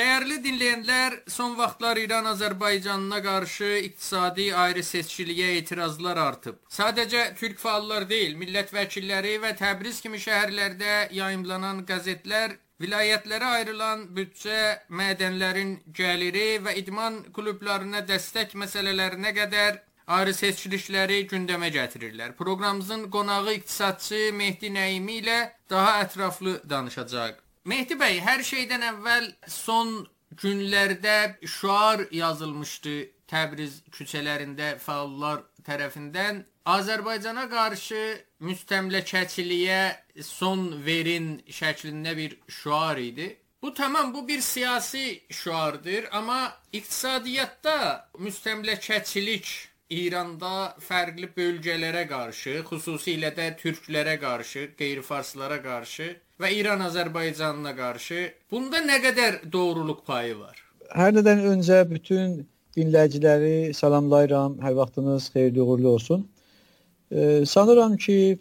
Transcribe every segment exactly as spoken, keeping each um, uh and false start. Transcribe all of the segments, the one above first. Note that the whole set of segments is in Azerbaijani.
Değerli dinleyenler, son vaxtlar İran-Azərbaycanına qarşı iqtisadi ayrı-seçkiliyə etirazlar artıb. Sadəcə Türk fəallar deyil, millət vəkilləri və Təbriz kimi şəhərlərdə yayımlanan qəzetlər vilayətlərə ayrılan büdcə, mədənlərin gəliri və idman klublarına dəstək məsələlərinə qədər ayrı-seçkilikləri gündəmə gətirirlər. Proqramımızın qonağı iqtisadçı Mehdi Nəimi ilə daha ətraflı danışacaq. Mehdi bəy, hər şeydən əvvəl son günlərdə şüar yazılmışdı Təbriz küçələrində fəallar tərəfindən. Azərbaycana qarşı müstəmləkəçiliyə son verin şəklində bir şüar idi. Bu tamam, bu bir siyasi şüardır, amma iqtisadiyyatda müstəmləkəçilik İranda fərqli bölgələrə qarşı, xüsusilə də türklərə qarşı, qeyri-farslara qarşı və İran-Azərbaycanına qarşı bunda nə qədər doğruluq payı var? Hər nədən öncə bütün dinləyiciləri salamlayıram, hər vaxtınız xeyirli uğurlu olsun. Ee, sanıram ki,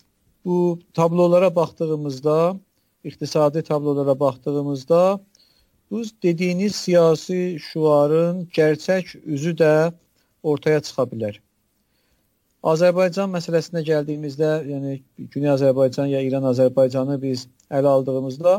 bu tablolara baxdığımızda, iqtisadi tablolara baxdığımızda, bu dediyiniz siyasi şüarın gerçək üzü də ortaya çıxa bilər. Azərbaycan məsələsinə gəldiyimizdə, yəni Güney Azərbaycan ya İran-Azərbaycanı biz ələ aldığımızda,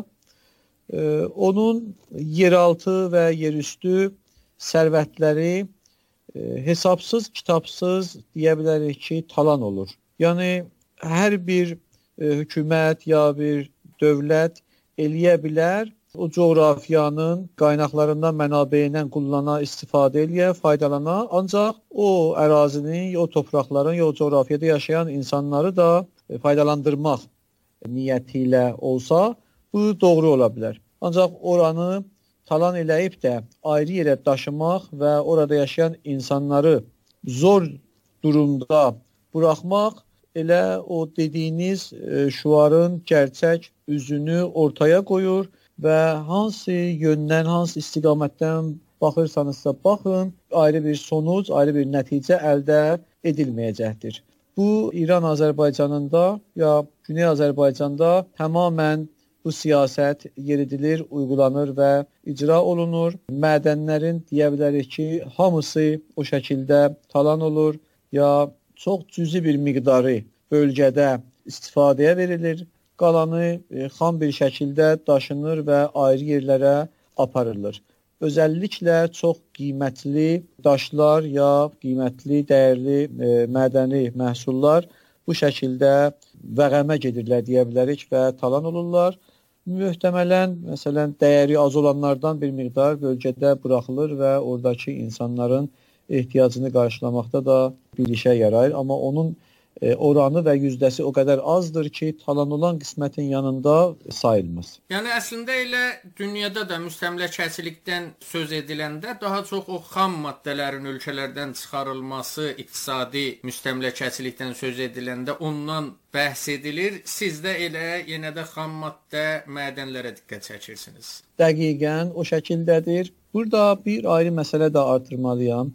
e, onun yeraltı və yerüstü sərvətləri e, hesabsız, kitabsız deyə bilərik ki, talan olur. Yəni hər bir e, hökumət ya bir dövlət eləyə bilər, o coğrafiyanın qaynaqlarından, mənabeyindən qullana, istifadə eləyə, faydalana, ancaq o ərazinin, o torpaqların, o coğrafiyada yaşayan insanları da faydalandırmaq niyyəti ilə olsa, bu doğru ola bilər. Ancaq oranı talan eləyib də ayrı yerə daşımaq və orada yaşayan insanları zor durumda buraxmaq elə o dediyiniz şüarın gerçək üzünü ortaya qoyur və hansı yöndən, hansı istiqamətdən baxırsanızsa baxın, ayrı bir sonuc, ayrı bir nəticə əldə edilməyəcəkdir. Bu, İran-Azərbaycanında ya Güney Azərbaycanda tamamən bu siyasət yeridilir, uygulanır və icra olunur. Mədənlərin deyə bilərik ki, hamısı o şəkildə talan olur ya çox cüzi bir miqdarı bölgədə istifadəyə verilir. Qalanı e, xam bir şəkildə daşınır və ayrı yerlərə aparılır. Özəlliklə çox qiymətli daşlar ya qiymətli, dəyərli e, mədəni məhsullar bu şəkildə vəğəmə gedirlər deyə bilərik və talan olurlar. Möhtəmələn, məsələn, dəyəri az olanlardan bir miqdar bölgədə buraxılır və oradakı insanların ehtiyacını qarşılamaqda da bir işə yarayır. Amma onun oranı və yüzdəsi o qədər azdır ki, talan olan qismətin yanında sayılmaz. Yəni əslində elə dünyada da müstəmləkəçilikdən söz ediləndə daha çox o xam maddələrin ölkələrdən çıxarılması, iqtisadi müstəmləkəçilikdən söz ediləndə ondan bəhs edilir. Siz də elə yenə də xam maddə, mədənlərə diqqət çəkirsiniz. Dəqiqən o şəkildədir. Burada bir ayrı məsələ də artırmalıyam.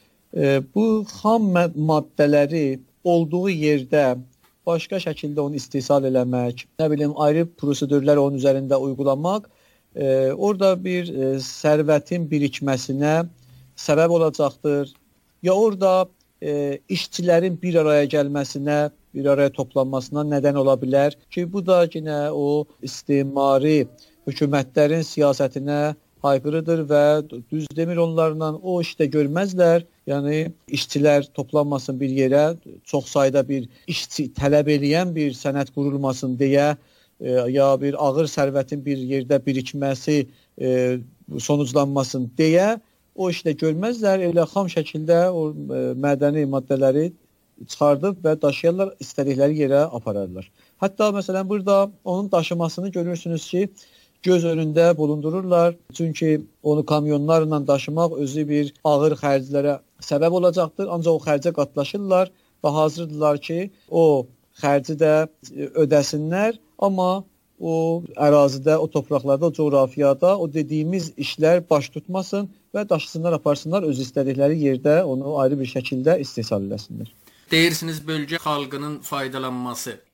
Bu xam maddələri olduğu yerdə başqa şəkildə onu istehsal eləmək, nə bilim, ayrı prosedurlar onun üzərində uygulamaq, e, orada bir e, sərvətin birikməsinə səbəb olacaqdır. Ya orada e, işçilərin bir araya gəlməsinə, bir araya toplanmasına nədən ola bilər ki, bu da yine o istimari hökumətlərin siyasətinə aykırıdır və düz demir onlarla o işdə görməzlər. Yəni işçilər toplanmasın bir yerə, çox sayda bir işçi tələb eləyən bir sənət qurulmasın deyə e, ya bir ağır sərvətin bir yerdə birikməsi e, sonuclanmasın deyə o işdə görməzlər. Elə xam şəkildə o e, mədəni maddələri çıxardıb və daşıyarlar, istədikləri yerə apararlar. Hətta məsələn burada onun daşımasını görürsünüz ki, göz önündə bulundururlar. Çünki onu kamyonlarla daşımaq özü bir ağır xərclərə səbəb olacaqdır. Ancaq o xərcə qatlaşırlar və hazırdırlar ki, o xərci də ödəsinlər. Amma o ərazidə, o torpaqlarda, o coğrafiyada o dediyimiz işlər baş tutmasın və daşısınlar, aparsınlar, öz istədikləri yerdə onu ayrı bir şəkildə istehsal eləsinlər. Deyirsiniz bölgə xalqının faydalanması.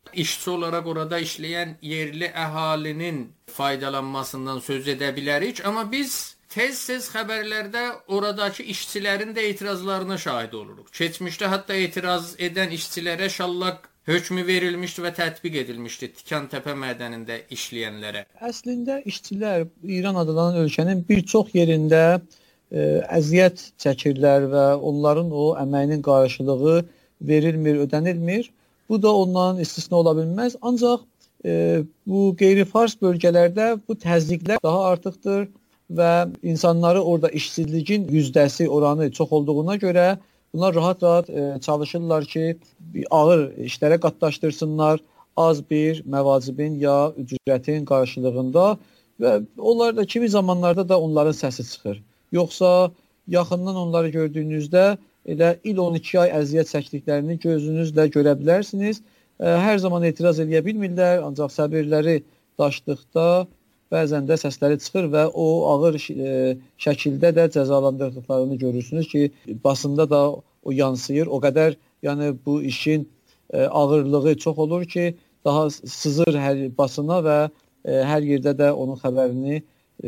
işçi olaraq orada işləyən yerli əhalinin faydalanmasından söz edə bilərik, amma biz tez-tez xəbərlərdə oradakı işçilərin də etirazlarına şahid oluruq. Keçmişdə hətta etiraz edən işçilərə şallaq hökmü verilmişdi və tətbiq edilmişdi Tikan-Təpə mədənində işləyənlərə. Əslində işçilər İran adlanan ölkənin bir çox yerində ə, əziyyət çəkirlər və onların o əməyinin qarşılığı verilmir, ödənilmir. Bu da ondan istisna ola bilməz. Ancaq e, bu qeyri-fars bölgələrdə bu təzyiqlər daha artıqdır və insanları orada işsizliyin yüzdəsi oranı çox olduğuna görə bunlar rahat-rahat e, çalışırlar ki, ağır işlərə qatlaşdırsınlar az bir məvacibin ya ücretin qarşılığında və onlar da kimi zamanlarda da onların səsi çıxır. Yoxsa yaxından onları gördüyünüzdə elə il on iki ay əziyyət çəkdiklərini gözünüzlə görə bilərsiniz. Hər zaman etiraz edə bilmirlər, ancaq səbirləri daşdıqda bəzən də səsləri çıxır və o ağır şəkildə də cəzalandırdıqlarını görürsünüz ki, basında da o yansıyır. O qədər yəni bu işin ağırlığı çox olur ki, daha sızır hər basına və hər yerdə də onun xəbərini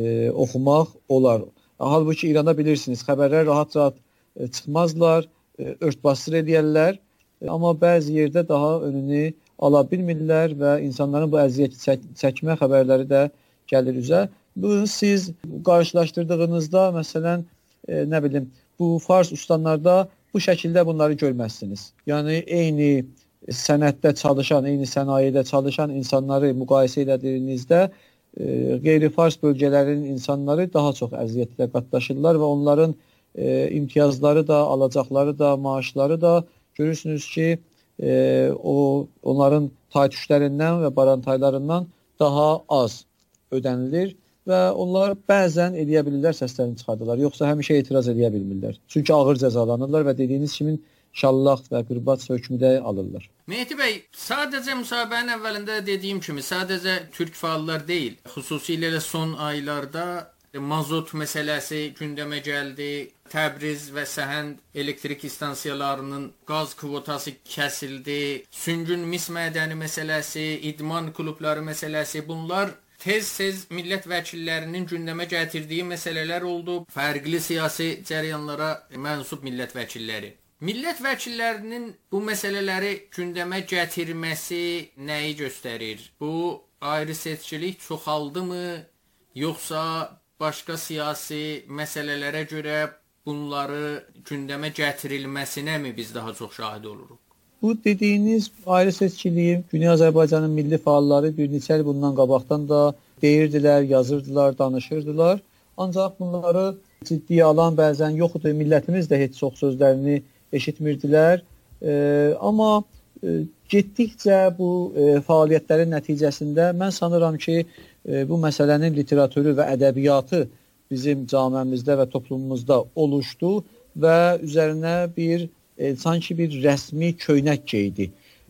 oxumaq olar. Halbuki İranda bilirsiniz, xəbərlər rahat-rahat çıxmazlar, örtbasdır edərlər, amma bəzi yerdə daha önünü ala bilmirlər və insanların bu əziyyəti çək çəkmə xəbərləri də gəlir üzə. Bunu siz qarşılaşdırdığınızda, məsələn, e, nə bilim, bu fars ustalarında bu şəkildə bunları görməzsiniz. Yəni, eyni sənətdə çalışan, eyni sənayedə çalışan insanları müqayisə edədiyinizdə e, qeyri-fars bölgələrin insanları daha çox əziyyətlə qatlaşırlar və onların E, imtiyazları da, alacaqları da, maaşları da görürsünüz ki, e, o onların taytüşlərindən və barantaylarından daha az ödənilir və onlar bəzən edə bilirlər, səslərini çıxardılar. Yoxsa həmişə etiraz edə bilmirlər. Çünki ağır cəzalanırlar və dediyiniz kimi şallaq və qırbaç hökmü də alırlar. Mehdi bəy, sadəcə müsahibənin əvvəlində dediyim kimi, sadəcə türk fəallar deyil, xüsusilə son aylarda mazot məsələsi gündəmə gəldi. Təbriz və Səhənd elektrik stansiyalarının qaz kvotası kəsildi. Süngün mis mədəni məsələsi, idman klubları məsələsi, bunlar tez-tez millət vəkillərinin gündəmə gətirdiyi məsələlər oldu. Fərqli siyasi cərəyanlara mənsub millət vəkilləri. Millət vəkillərinin bu məsələləri gündəmə gətirməsi nəyi göstərir? Bu ayrı seçkilik çoxaldımı, yoxsa başqa siyasi məsələlərə görə bunları gündəmə gətirilməsinə mi biz daha çox şahid oluruq? Bu dediyiniz ayrı seçkiliyi Güney Azərbaycanın milli fəalları bir neçə il bundan qabaqdan da deyirdilər, yazırdılar, danışırdılar. Ancaq bunları ciddiyə alan bəzən yoxdur. Millətimiz də heç çox sözlərini eşitmirdilər. E, amma e, getdikcə bu e, fəaliyyətlərin nəticəsində mən sanıram ki, e, bu məsələnin literatürü və ədəbiyyatı bizim camiəmizdə və toplumumuzda oluşdu və üzərinə bir e, sanki bir rəsmi köynək geydi.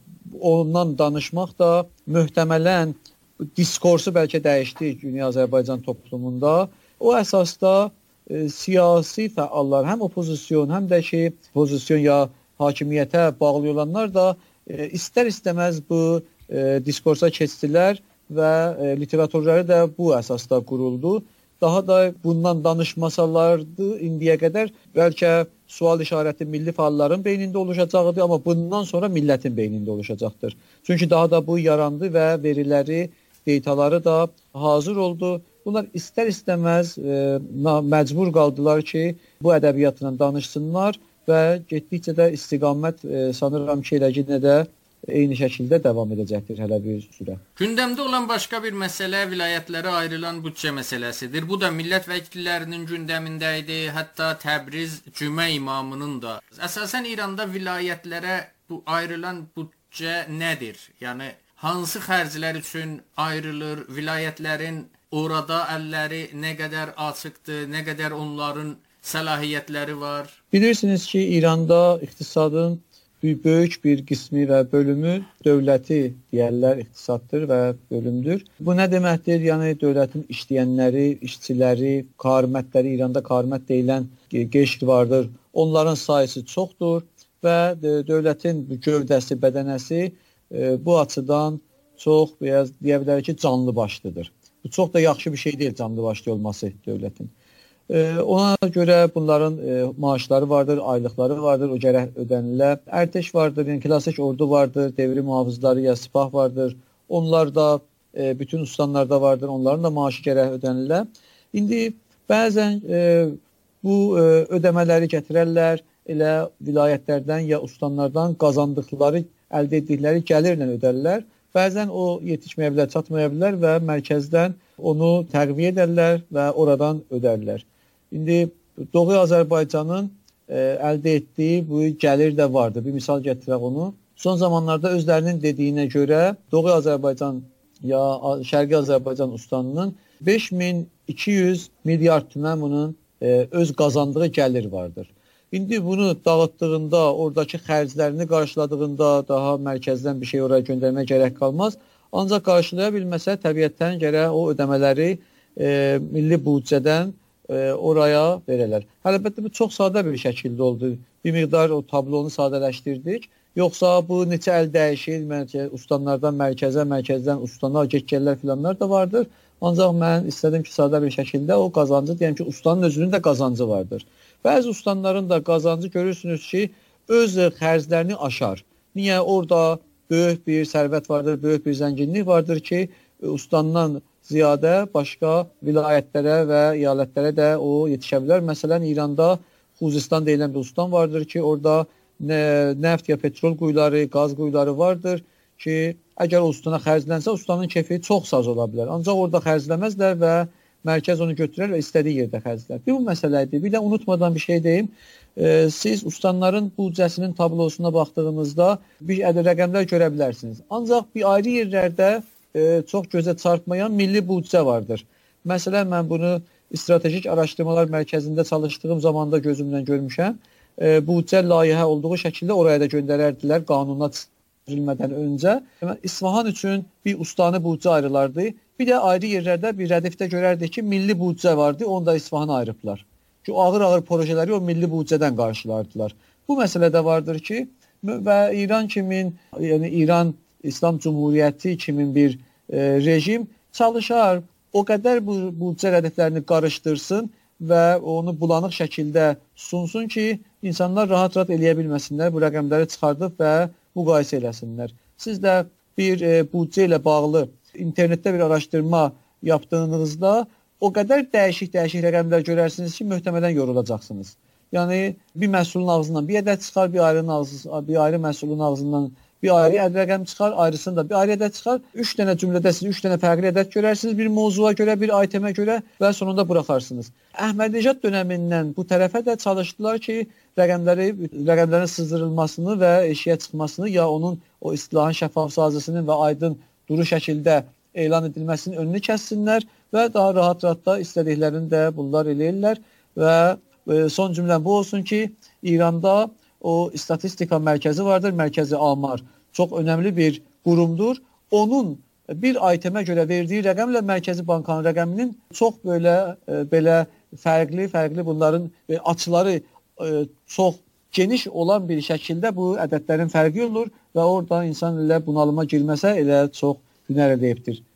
Ondan danışmaq da möhtəmələn diskursu bəlkə dəyişdi Güney Azərbaycan toplumunda. O əsasda e, siyasi fəallar, həm opozisyon, həm də ki, pozisyon ya hakimiyyətə bağlı olanlar da e, istər-istəməz bu e, diskursa keçdilər və e, literatürləri də bu əsasda quruldu. Daha da bundan danışmasalardı indiyə qədər bəlkə sual işarəti milli fəalların beynində oluşacaqdı, amma bundan sonra millətin beynində oluşacaqdır. Çünki daha da bu yarandı və veriləri, deytaları da hazır oldu. Bunlar istər-istəməz e, məcbur qaldılar ki, bu ədəbiyyatla danışsınlar və getdikcə də istiqamət e, sanıram ki, elə yenə də eyni şəkildə davam edəcəkdir hələ bir sürə. Gündəmdə olan başqa bir məsələ vilayətlərə ayrılan büdcə məsələsidir. Bu da millət vəkillərinin gündəmində idi, hətta Təbriz Cümə imamının da. Əsasən İranda vilayətlərə bu ayrılan büdcə nədir? Yəni hansı xərclər üçün ayrılır? Vilayətlərin orada əlləri nə qədər açıqdır, nə qədər onların səlahiyyətləri var? Bilirsiniz ki, İranda iqtisadın böyük bir qismi və bölümü dövləti deyərlər iqtisaddır və bölümdür. Bu nə deməkdir? Yəni dövlətin işləyənləri, işçiləri, qarmətləri, İranda qarmət deyilən qeşq vardır. Onların sayısı çoxdur və dövlətin bu gövdəsi, bədənəsi e, bu açıdan çox biraz deyə bilərik ki, canlı başlıdır. Bu çox da yaxşı bir şey deyil canlı başlı olması dövlətin. E, ona görə bunların e, maaşları vardır, aylıqları vardır, o gərək ödənilər. Ərtəş vardır, yəni klassik ordu vardır, devri mühafizləri ya sipah vardır. Onlar da e, bütün ustanlarda vardır, onların da maaşı gərək ödənilər. İndi bəzən e, bu e, ödəmələri gətirərlər, elə vilayətlərdən ya ustanlardan qazandıqları, əldə etdikləri gəlirlə ödərlər. Bəzən o yetişməyə bilər, çatmaya bilər və mərkəzdən onu təqviyə edərlər və oradan ödərlər. İndi Doğu Azərbaycanın e, əldə etdiyi bu gəlir də vardır. Bir misal gətirək onu. Son zamanlarda özlərinin dediyinə görə Doğu Azərbaycan ya Şərqi Azərbaycan ustanının beş min iki yüz milyard tümən bunun e, öz qazandığı gəlir vardır. İndi bunu dağıtdığında, oradakı xərclərini qarşıladığında daha mərkəzdən bir şey oraya göndərmək gərək qalmaz. Ancaq qarşılaya bilməsə təbiətdən gərək o ödəmələri e, milli büdcədən e, oraya verələr. Əlbəttə bu çox sadə bir şəkildə oldu. Bir miqdar o tablonu sadələşdirdik. Yoxsa bu neçə əl dəyişir, ustanlardan mərkəzə, mərkəzdən ustana, get-gəllər filanlar da vardır. Ancaq mən istədim ki, sadə bir şəkildə o qazancı, deyəm ki, ustanın özünün də qazancı vardır. Bəzi ustanların da qazancı görürsünüz ki, öz xərclərini aşar. Niyə? Orada böyük bir sərvət vardır, böyük bir zənginlik vardır ki, ustandan ziyadə başqa vilayətlərə və əyalətlərə də o yetişə bilər. Məsələn, İranda Xuzistan deyilən bir ustan vardır ki, orada neft ya petrol quyuları, qaz quyuları vardır ki, əgər o ustana xərclənsə, ustanın kefi çox saz ola bilər. Ancaq orada xərcləməzlər və mərkəz onu götürər və istədiyi yerdə xərclər. Bir bu məsələdir. Bir də unutmadan bir şey deyim. E, siz ustanların büdcəsinin tablosuna baxdığınızda bir ədəd rəqəmlər görə bilərsiniz. Ancaq bir ayrı yerlərdə e, çox gözə çarpmayan milli büdcə vardır. Məsələn, mən bunu Stratejik Araşdırmalar Mərkəzində çalışdığım zamanda gözümlə görmüşəm. E, büdcə layihə olduğu şəkildə oraya da göndərərdilər qanuna verilmədən öncə. İsfahan üçün bir ustanı büdcə ayrılardı. Bir də ayrı yerlərdə bir rədifdə görərdik ki, milli büdcə vardı, onu da İsfahana ayırıblar. Ki, ağır-ağır projeləri o milli büdcədən qarşılardılar. Bu məsələ də vardır ki, və İran kimin, yəni İran İslam Cumhuriyyəti kimin bir e, rejim çalışar, o qədər bu büdcə rədiflərini qarışdırsın və onu bulanıq şəkildə sunsun ki, insanlar rahat-rahat eləyə bilməsinlər, bu rəqəmləri çıxardıb və müqayisə eləsinlər. Siz də bir e, büdcə ilə bağlı internetdə bir araşdırma yaptığınızda o qədər dəyişik-dəyişik rəqəmlər görərsiniz ki, möhtəmədən yorulacaqsınız. Yəni, bir məhsulun ağzından bir ədəd çıxar, bir ayrı, bir ayrı məhsulun ağzından bir ayrı ədəd rəqəm çıxar, ayrısında bir ayrı ədəd çıxar. Üç dənə cümlədə siz üç dənə fərqli ədəd görərsiniz, bir mövzuya görə, bir itemə görə və sonunda buraxarsınız. Əhmədnəcad dönəmindən bu tərəfə də çalışdılar ki, rəqəmləri, rəqəmlərin sızdırılmasını və eşiyə çıxmasını ya onun o istilahın şəffaf sazisinin və aydın duru şəkildə elan edilməsinin önünü kəssinlər və daha rahat-rahat da istədiklərini də bunlar eləyirlər və son cümləm bu olsun ki, İranda o istatistika mərkəzi vardır, mərkəzi Amar. Çox önəmli bir qurumdur. Onun bir itemə görə verdiyi rəqəmlə Mərkəzi Bankanın rəqəminin çox belə belə fərqli, fərqli bunların açıları çox geniş olan bir şəkildə bu ədədlərin fərqi olur və orada insan elə bunalıma girməsə elə çox hünər edibdir.